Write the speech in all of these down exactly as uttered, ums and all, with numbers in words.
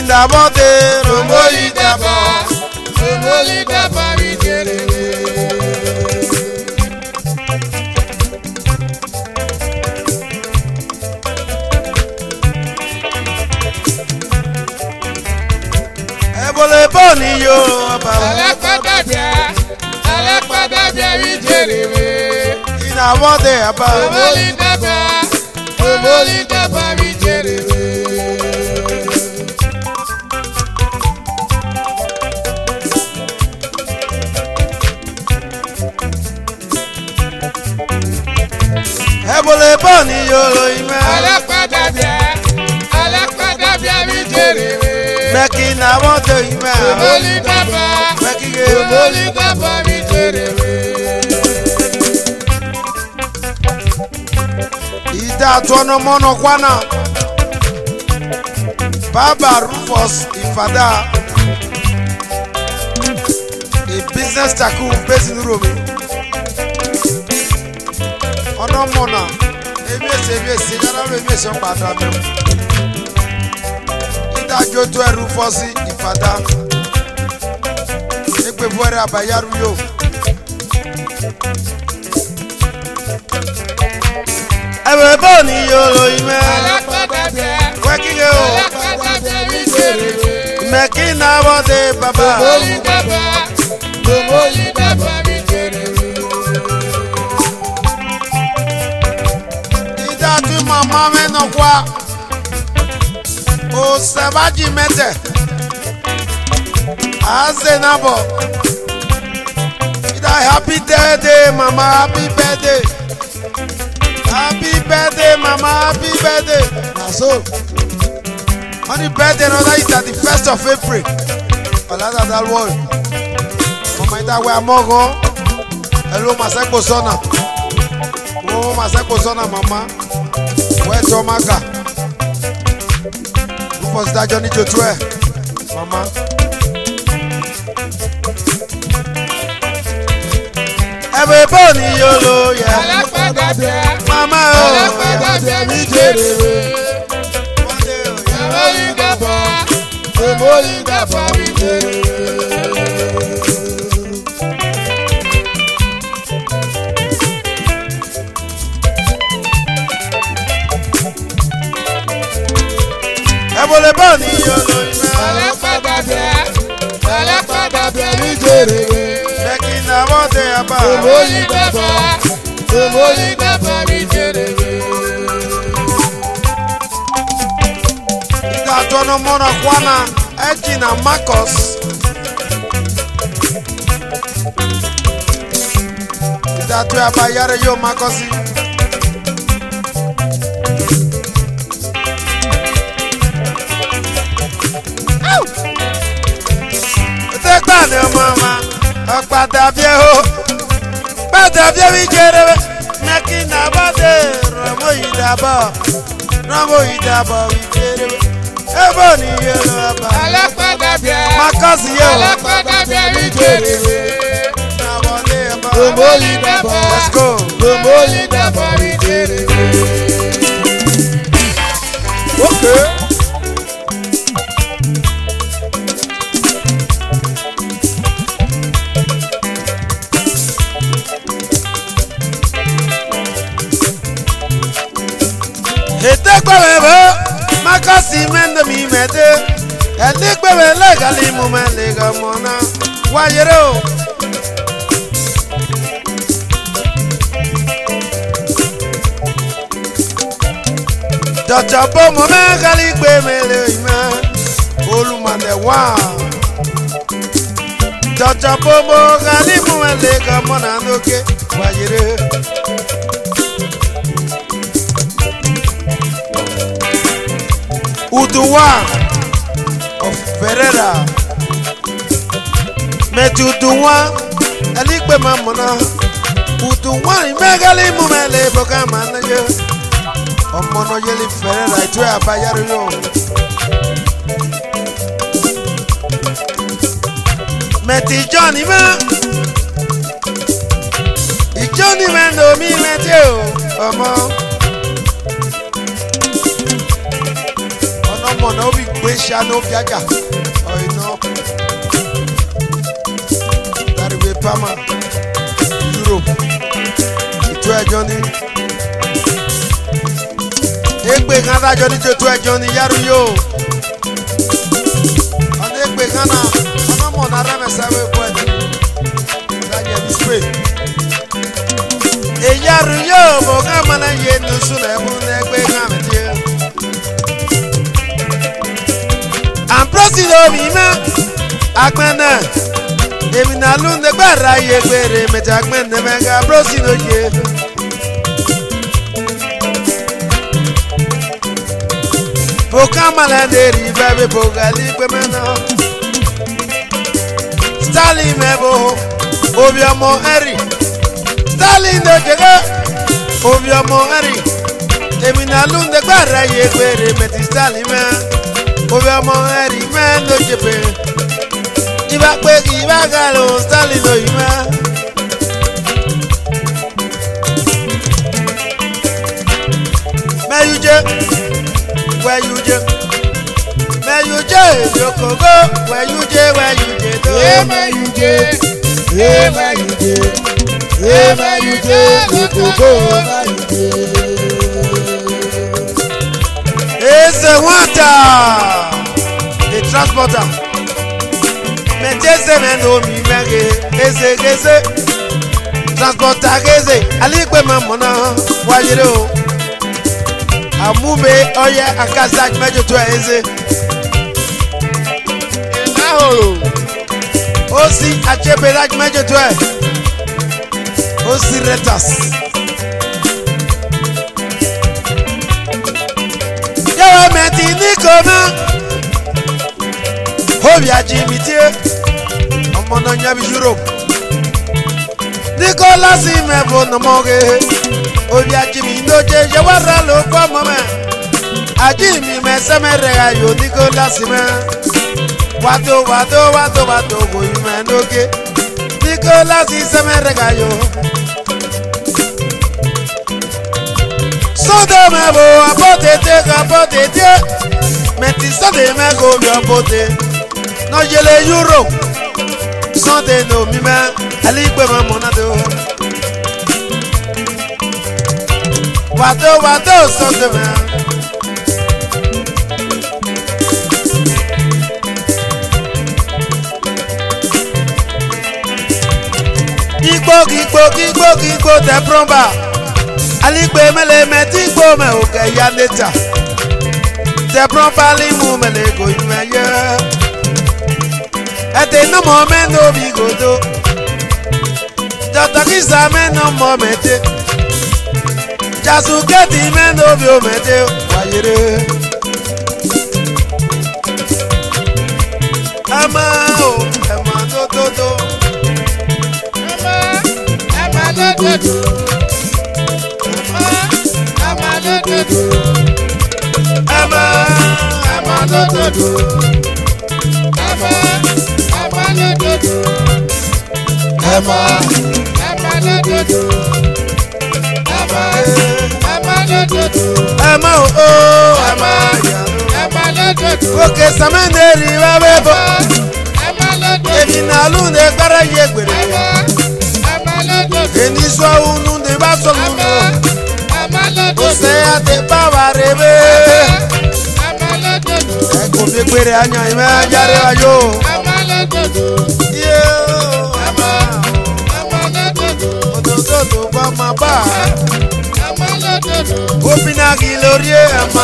Makindabote Romoli daba, Romoli daba vijerebe. Ebole boni yo aba. Alapadabia, alapadabia vijerebe. Inabote aba. Romoli daba, Romoli daba vijerebe. Ebole boni yo ime. Alapadabia, alapadabia vijerebe. Makindabote ime. Romoli daba, Mekige. Romoli daba vijerebe. Ida tono mono kwana. Baba Rufus Ifada. A business tycoon based in Rome. Ono mona. Ebe se ebe se gara ebe se pada me. Ida joto Rufus Ifada. Ekpe buere abayaru yo. Ebe boni yo lo ime. Alapadabia, Wekige o. alapadabia vijerebe. Makindabote baba. Romoli daba, Romoli daba vijerebe. Ida tu mama me no kwa. O savaji mete. Aze nabo. Ida happy birthday mama, happy birthday. Happy birthday mama, happy birthday. Na so. On the birthday no that is at the first of April. Olada that word. Mama ida we amogo. Hello maseko sona. Oh maseko sona mama. Where to maga? Rufus da Johnny to twe. Mama. Everybody yolo yeah. Alapadabia, Mama oh. alapadabia vijerebe. Romoli daba, Romoli daba vijerebe. Ebole boni yolo ime. Alapadabia, alapadabia vijerebe. Makindabote aba. Romoli daba, Romoli daba vijerebe. Ida tono mono kwana. Ejina Marcus. Ida tu abayare yo Marcus. Tekwane mama. Akpada viejo. Bada vie vijerebe. Makindabote Romoli daba. Romoli daba vijerebe. Ebony yellow aba. Alapadabia, Marcus yo. alapadabia vijerebe. Nabode aba. Romoli daba, Let's go. Romoli daba vijerebe. Okay. Ete kwebe Marcus mende mi mete. Ete kwebe legali mu melega mona. Wayero. Jaja bo mo megali gbe mele ime. Olumande wa. Jaja bo mo gali mu melega mona noke. Wayere. Uduwa of Ferreira. Metuduwa Eligbe mamona. Uduwa imegali mumele boka manaje. Omono yeli Ferreira itwe abayaro yo. Meti Johnny ma. I Johnny man do mi meteo. Omo. mo no bi gbe sha no biaja o ino dari we pama Europe itu ejo ni egbe kan da jo ni to ejo ni yaru yo ade egbe kan na ono mo na ra me sabe bo e da je bi spe e yaru yo mo ka mana ye nu su le mu na egbe kan me ti am prosido mi ma agbana emi na lu ne gbara ye gbere me ta agbana me ga prosido ye Bokamala deri baby bogali kwemeno Stalin mebo obiamo eri Stalin de jege obiamo eri Emina lunde gbara ye gbere meti Stalin me obiamo eri me no jebe Iba pe iba galo Stalin no ima Me yuje Where you je, where you je, you go go. Where you je, where you je, do. Hey, where you je, hey, where you je, hey, where you je, you go go. It's a water, a transporter. Me jese me no mi mege, ese ese transporter ese. Ali kwe mamona, wajiro. Amume oye akasa mejo to eze Ahoro osi achebe raj mejo to osi retas yewe meti nikoma hobi ajimitie omo no nyabi Europe Nicolas imebo no moge Obi ajimi noje je wara lo kwa mama Ajimi me semere ayo Nicolas me Wato wato wato wato go ime noge Nicolas semere ayo Sode me bo apote te apote te Meti sode me go bi apote No jele Europe Sode no mi me Ali gbe mo monado Wato wato sonde me Igbo igbo igbo igbo te promba Aligbe mele meti igbo me oke ya neta Te promba limu mele go imeye Ete no mo me no bigodo Jota kisa me no mo mete Jasu keti mendo bio mete wayere Ama o ama do do do Ama ama do do do Ama ama do do do Ama ama do do do Ama ama do do do Ama ama do do do Ama Ama o o ama ya Ama do do do Oke samenderi wa bebo Emi na lu ne gbara ye gbere Eni so unu de ba so unu O se ate ba wa rebe E ko bi gbere anya ime jare wa yo Yo ama O do do do ba ma ba Opina gilorie ama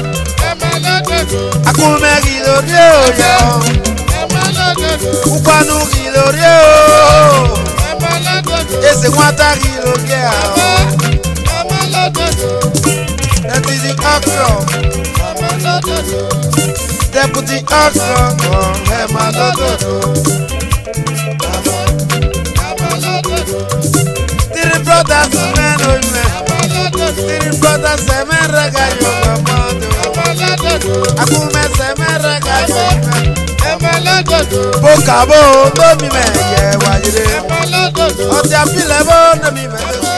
Akume gilorie oyo Ukwanu gilorie o Ese nwata gilorie o That is the actor Deputy actor Oh, Emma Dododo Three brothers men oh men Three brothers seven regayo Gamado Akume seven regayo Bokabo no mi me ye wajire Oti apile bo no mi me